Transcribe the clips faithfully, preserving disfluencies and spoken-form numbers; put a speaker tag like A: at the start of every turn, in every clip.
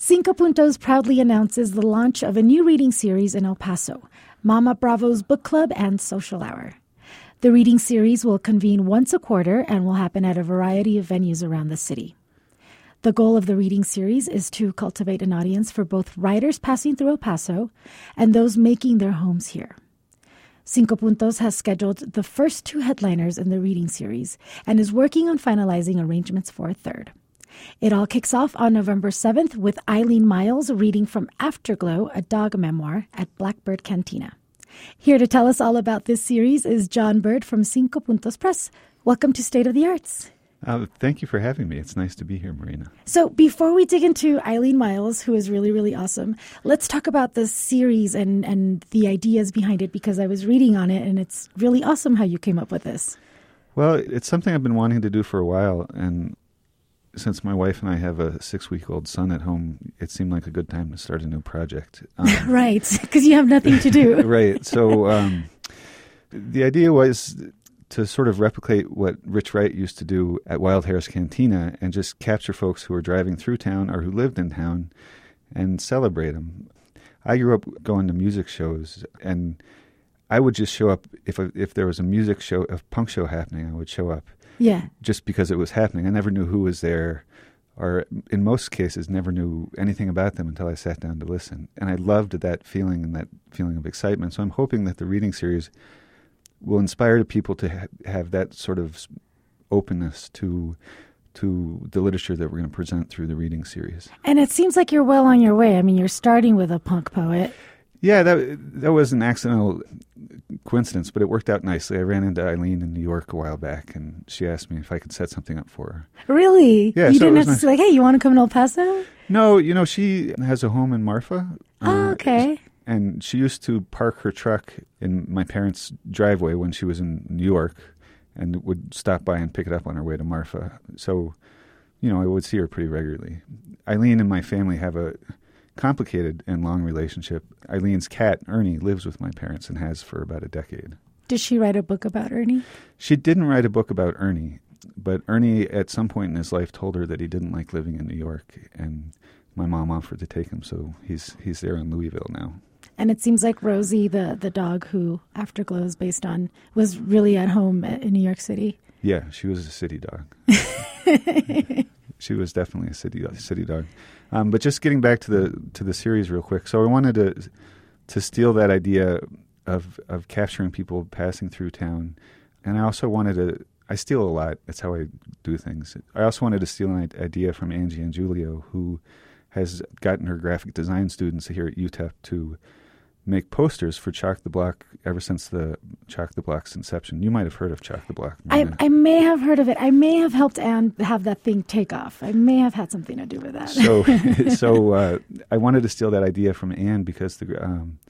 A: Cinco Puntos proudly announces the launch of a new reading series in El Paso, Mama Bravo's Book Club and Social Hour. The reading series will convene once a quarter and will happen at a variety of venues around the city. The goal of the reading series is to cultivate an audience for both writers passing through El Paso and those making their homes here. Cinco Puntos has scheduled the first two headliners in the reading series and is working on finalizing arrangements for a third. It all kicks off on November seventh with Eileen Miles reading from Afterglow, a dog memoir, at Blackbird Cantina. Here to tell us all about this series is John Bird from Cinco Puntos Press. Welcome to State of the Arts.
B: Uh, thank you for having me. It's nice to be here, Marina.
A: So before we dig into Eileen Miles, who is really, really awesome, let's talk about this series and, and the ideas behind it, because I was reading on it, and it's really awesome how you came up with this.
B: Well, it's something I've been wanting to do for a while, and since my wife and I have a six-week-old son at home, it seemed like a good time to start a new project. Um,
A: right, because you have nothing to do.
B: Right. So um, the idea was to sort of replicate what Rich Wright used to do at Wild Hare's Cantina and just capture folks who were driving through town or who lived in town and celebrate them. I grew up going to music shows, and I would just show up if if there was a music show, a punk show happening, I would show up.
A: Yeah.
B: Just because it was happening. I never knew who was there, or in most cases never knew anything about them until I sat down to listen. And I loved that feeling and that feeling of excitement. So I'm hoping that the reading series will inspire people to ha- have that sort of openness to to the literature that we're going to present through the reading series.
A: And it seems like you're well on your way. I mean, you're starting with a punk poet.
B: Yeah, that that was an accidental coincidence, but it worked out nicely. I ran into Eileen in New York a while back, and she asked me if I could set something up for her.
A: Really?
B: Yeah.
A: You
B: so
A: didn't have
B: nice.
A: to say, like, hey, you want to come to El Paso?
B: No, you know, she has a home in Marfa.
A: Oh, okay.
B: Uh, and she used to park her truck in my parents' driveway when she was in New York and would stop by and pick it up on her way to Marfa. So, you know, I would see her pretty regularly. Eileen and my family have a complicated and long relationship. Eileen's cat, Ernie, lives with my parents and has for about a decade.
A: Did she write a book about Ernie?
B: She didn't write a book about Ernie, but Ernie at some point in his life told her that he didn't like living in New York, and my mom offered to take him, so he's he's there in Louisville now.
A: And it seems like Rosie, the, the dog who Afterglow is based on, was really at home in New York City.
B: Yeah, she was a city dog. She was definitely a city city dog. Um, but just getting back to the to the series real quick. So I wanted to to steal that idea of of capturing people passing through town, and I also wanted to. I steal a lot. That's how I do things. I also wanted to steal an idea from Angie Angiulio, who has gotten her graphic design students here at U T E P to make posters for Chalk the Block ever since the Chalk the Block's inception. You might have heard of Chalk the Block.
A: I, I may have heard of it. I may have helped Anne have that thing take off. I may have had something to do with that.
B: So, so uh, I wanted to steal that idea from Anne because the um,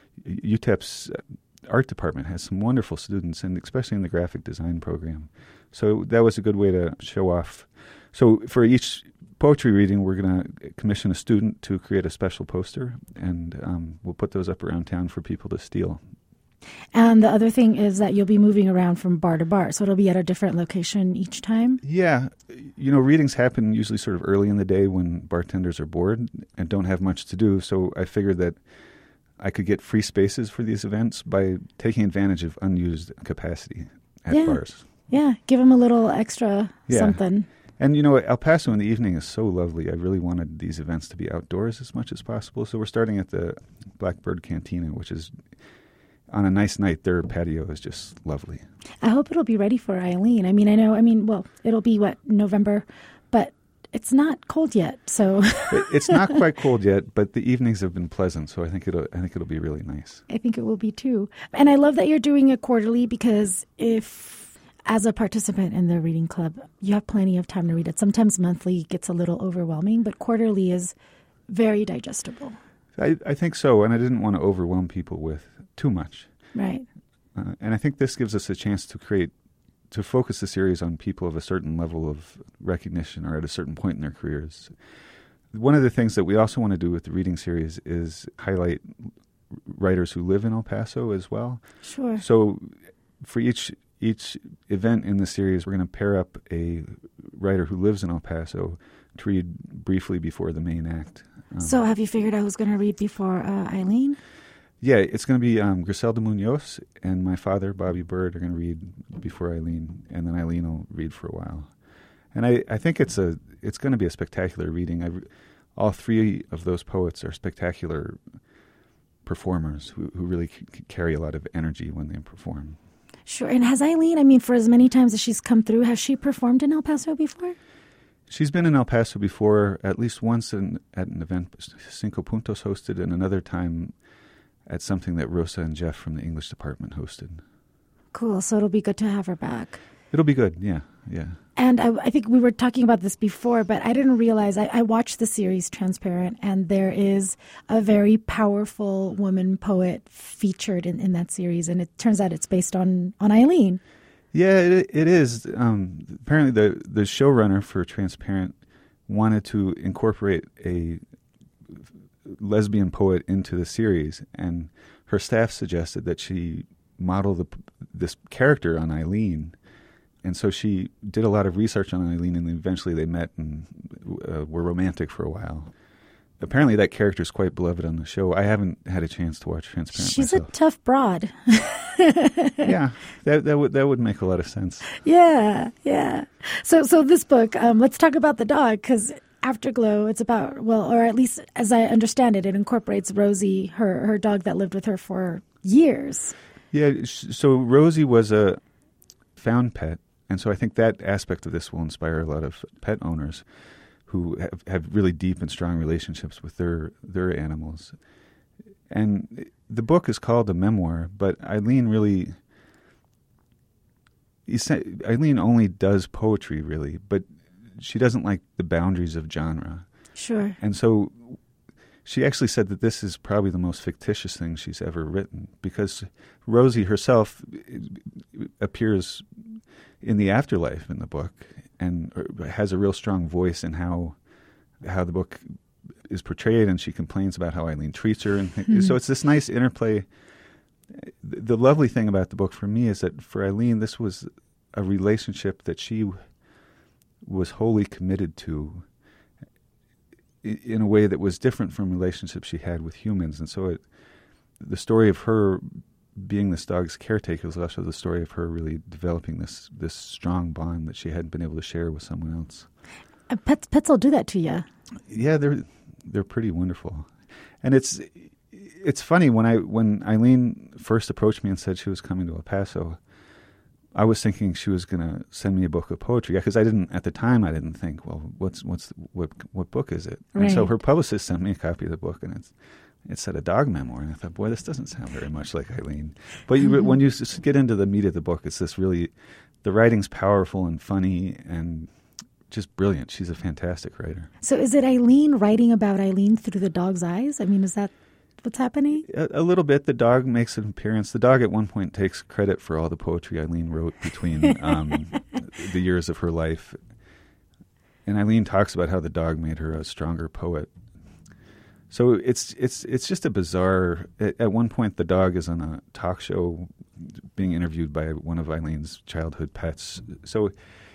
B: U T E P's art department has some wonderful students, and especially in the graphic design program. So that was a good way to show off. So for each poetry reading, we're going to commission a student to create a special poster, and um, we'll put those up around town for people to steal.
A: And the other thing is that you'll be moving around from bar to bar, so it'll be at a different location each time?
B: Yeah. You know, readings happen usually sort of early in the day when bartenders are bored and don't have much to do, so I figured that I could get free spaces for these events by taking advantage of unused capacity at
A: yeah.
B: bars.
A: Yeah, give them a little extra
B: yeah.
A: something.
B: And, you know, El Paso in the evening is so lovely. I really wanted these events to be outdoors as much as possible. So we're starting at the Blackbird Cantina, which is, on a nice night, their patio is just lovely.
A: I hope it'll be ready for Eileen. I mean, I know, I mean, well, it'll be, what, November, but it's not cold yet, so.
B: It's not quite cold yet, but the evenings have been pleasant, so I think it'll, I think it'll be really nice.
A: I think it will be, too. And I love that you're doing it quarterly, because if, as a participant in the reading club, you have plenty of time to read it. Sometimes monthly gets a little overwhelming, but quarterly is very digestible.
B: I, I think so, and I didn't want to overwhelm people with too much.
A: Right.
B: Uh, and I think this gives us a chance to create, to focus the series on people of a certain level of recognition or at a certain point in their careers. One of the things that we also want to do with the reading series is highlight writers who live in El Paso as well.
A: Sure.
B: So for each each event in the series, we're going to pair up a writer who lives in El Paso to read briefly before the main act. Um,
A: so have you figured out who's going to read before uh, Eileen?
B: Yeah, it's going to be um, Griselda Munoz and my father, Bobby Bird, are going to read before Eileen, and then Eileen will read for a while. And I, I think it's a it's going to be a spectacular reading. I, all three of those poets are spectacular performers who, who really c- carry a lot of energy when they perform.
A: Sure. And has Eileen, I mean, for as many times as she's come through, has she performed in El Paso before?
B: She's been in El Paso before, at least once in, at an event Cinco Puntos hosted, and another time at something that Rosa and Jeff from the English department hosted.
A: Cool. So it'll be good to have her back.
B: It'll be good, yeah, yeah.
A: And I, I think we were talking about this before, but I didn't realize, I, I watched the series Transparent, and there is a very powerful woman poet featured in, in that series, and it turns out it's based on, on Eileen.
B: Yeah, it, it is. Um, apparently the, the showrunner for Transparent wanted to incorporate a lesbian poet into the series, and her staff suggested that she model the, this character on Eileen. And so she did a lot of research on Eileen, and eventually they met and uh, were romantic for a while. Apparently that character is quite beloved on the show. I haven't had a chance to watch Transparent
A: She's
B: myself.
A: a tough broad.
B: Yeah, that that would that would make a lot of sense.
A: Yeah, yeah. So so this book, um, let's talk about the dog, because Afterglow, it's about, well, or at least as I understand it, it incorporates Rosie, her, her dog that lived with her for years.
B: Yeah, so Rosie was a found pet. And so I think that aspect of this will inspire a lot of pet owners who have, have really deep and strong relationships with their, their animals. And the book is called a memoir, but Eileen really, Eileen only does poetry really, but she doesn't like the boundaries of genre.
A: Sure.
B: And so she actually said that this is probably the most fictitious thing she's ever written, because Rosie herself appears in the afterlife in the book and has a real strong voice in how how the book is portrayed, and she complains about how Eileen treats her. And mm-hmm. So it's this nice interplay. The lovely thing about the book for me is that for Eileen, this was a relationship that she was wholly committed to in a way that was different from relationships she had with humans. And so it, the story of her being this dog's caretaker was also the story of her really developing this this strong bond that she hadn't been able to share with someone else.
A: And pets pets will do that to you.
B: Yeah, they're they're pretty wonderful. And it's it's funny, when I when Eileen first approached me and said she was coming to El Paso, I was thinking she was going to send me a book of poetry, because I didn't at the time. I didn't think, well, what's what's what what book is it?
A: Right.
B: And so her publicist sent me a copy of the book, and it's it said a dog memoir, and I thought, boy, this doesn't sound very much like Eileen. But you, mm-hmm. when you get into the meat of the book, it's this really, the writing's powerful and funny and just brilliant. She's a fantastic writer.
A: So is it Eileen writing about Eileen through the dog's eyes? I mean, is that what's happening?
B: A, a little bit. The dog makes an appearance. The dog at one point takes credit for all the poetry Eileen wrote between um, the years of her life. And Eileen talks about how the dog made her a stronger poet. So it's it's it's just a bizarre. At, at one point, the dog is on a talk show being interviewed by one of Eileen's childhood pets. So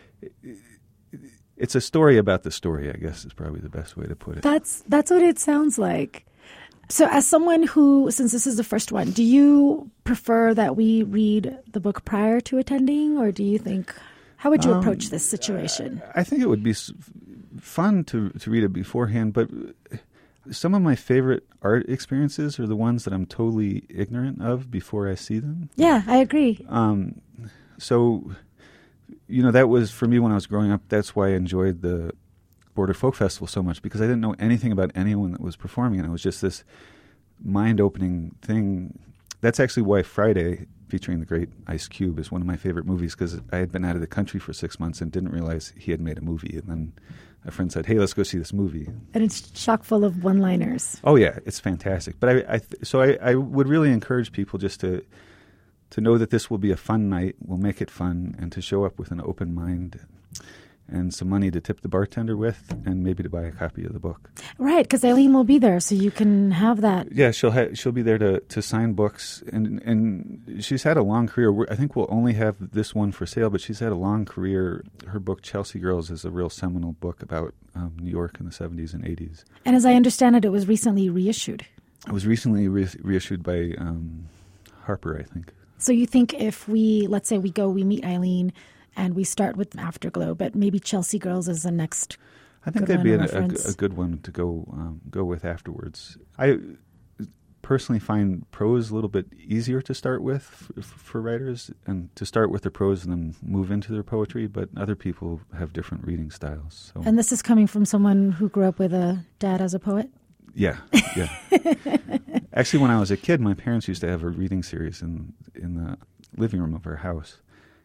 B: it's a story about the story, I guess, is probably the best way to put it.
A: That's that's what it sounds like. So as someone who, since this is the first one, do you prefer that we read the book prior to attending, or do you think, how would you um, approach this situation?
B: I think it would be fun to to read it beforehand, but some of my favorite art experiences are the ones that I'm totally ignorant of before I see them.
A: Yeah, I agree.
B: Um, so, you know, that was, for me when I was growing up, that's why I enjoyed the Border Folk Festival so much, because I didn't know anything about anyone that was performing, and it was just this mind-opening thing. That's actually why Friday, featuring the great Ice Cube, is one of my favorite movies, because I had been out of the country for six months and didn't realize he had made a movie, and then a friend said, "Hey, let's go see this movie."
A: And it's chock full of one-liners.
B: Oh yeah, it's fantastic. But I, I so I, I would really encourage people just to to know that this will be a fun night. We'll make it fun, and to show up with an open mind. and some money to tip the bartender with, and maybe to buy a copy of the book.
A: Right, because Eileen will be there, so you can have that.
B: Yeah, she'll ha- she'll be there to, to sign books, and and she's had a long career. We're, I think we'll only have this one for sale, but she's had a long career. Her book Chelsea Girls is a real seminal book about um, New York in the seventies and eighties.
A: And as I understand it, it was recently reissued.
B: It was recently re- reissued by um, Harper, I think.
A: So you think if we, let's say we go, we meet Eileen, and we start with Afterglow, but maybe Chelsea Girls is the next.
B: I think that'd be a, a, a good one to go um, go with afterwards. I personally find prose a little bit easier to start with f- for writers, and to start with their prose and then move into their poetry. But other people have different reading styles. So.
A: And this is coming from someone who grew up with a dad as a poet?
B: Yeah, yeah. Actually, when I was a kid, my parents used to have a reading series in in the living room of our house.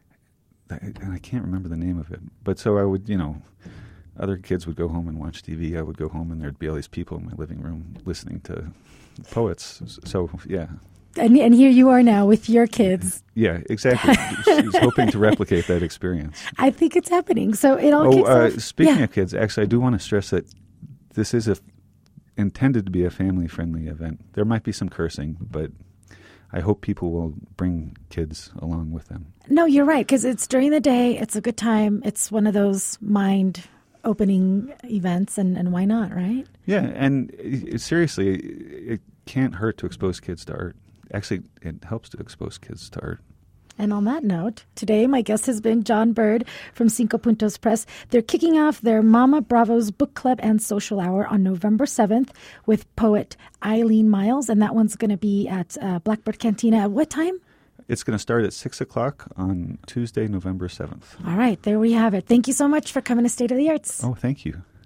B: And I can't remember the name of it. But so I would, you know, other kids would go home and watch T V. I would go home and there'd be all these people in my living room listening to poets. So, yeah.
A: And, and here you are now with your kids.
B: Yeah, exactly. She's hoping to replicate that experience.
A: I think it's happening. So it all
B: oh,
A: kicks
B: uh,
A: off.
B: Speaking
A: yeah.
B: of kids, actually, I do want to stress that this is a, intended to be a family-friendly event. There might be some cursing, but I hope people will bring kids along with them.
A: No, you're right, because it's during the day. It's a good time. It's one of those mind-opening events, and, and why not, right?
B: Yeah, and it, it, seriously, it, it can't hurt to expose kids to art. Actually, it helps to expose kids to art.
A: And on that note, today my guest has been John Bird from Cinco Puntos Press. They're kicking off their Mama Bravo's Book Club and Social Hour on November seventh with poet Eileen Miles, and that one's going to be at uh, Blackbird Cantina at what time?
B: It's going to start at six o'clock on Tuesday, November seventh.
A: All right, there we have it. Thank you so much for coming to State of the Arts.
B: Oh, thank you.